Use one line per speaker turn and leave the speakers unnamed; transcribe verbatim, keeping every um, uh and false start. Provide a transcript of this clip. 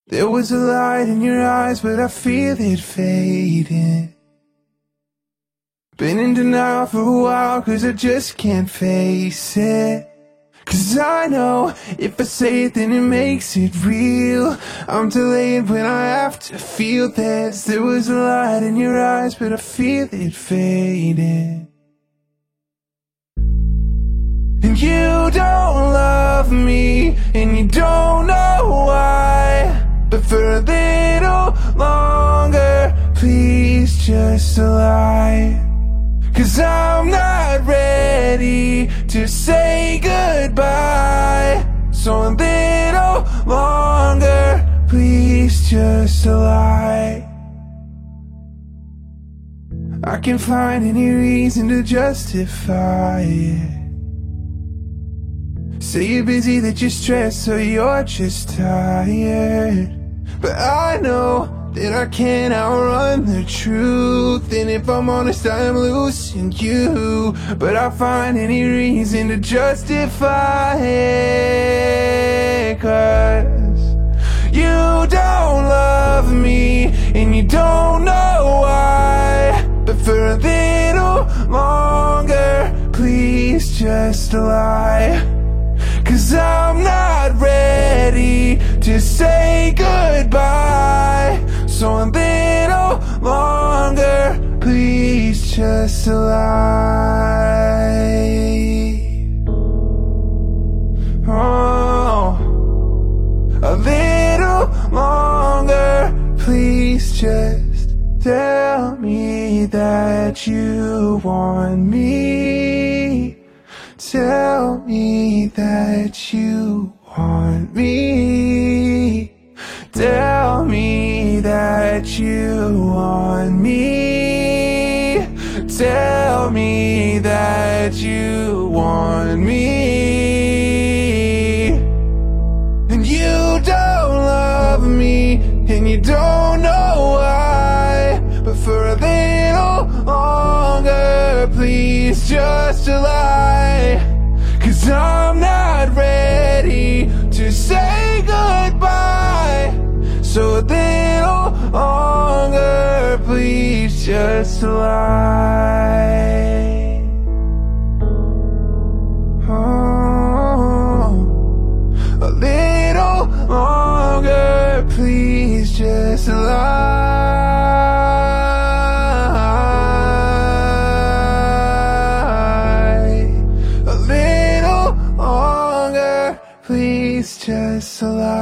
There was a light in your eyes, but I feel it fading. Been in denial for a while, cause I just can't face it. Cause I know, if I say it then it makes it real. I'm delayed when I have to feel this. There was a light in your eyes, but I feel it fading. And you don't love me, and you don't know why. But for a little longer, please just lie. Cause I'm not ready to say goodbye. So a little longer, please just lie. I can't find any reason to justify it. Say you're busy, that you're stressed, or you're just tired. But I know that I can't outrun the truth. And if I'm honest, I'm losing you. But I find any reason to justify it. Cause you don't love me, and you don't know why. But for a little longer, please just lie. Cause I'm not ready to say goodbye. So a little longer, please just lie. Oh, a little longer, please just tell me that you want me. Tell me that you want me. Tell me that you want me. Tell me that you want me. And you don't love me, and you don't know why. But for a little longer, please just lie. Cause I'm not ready to say goodbye. So a little longer, please just lie. Oh, a little longer, please just lie. A little longer, please just lie.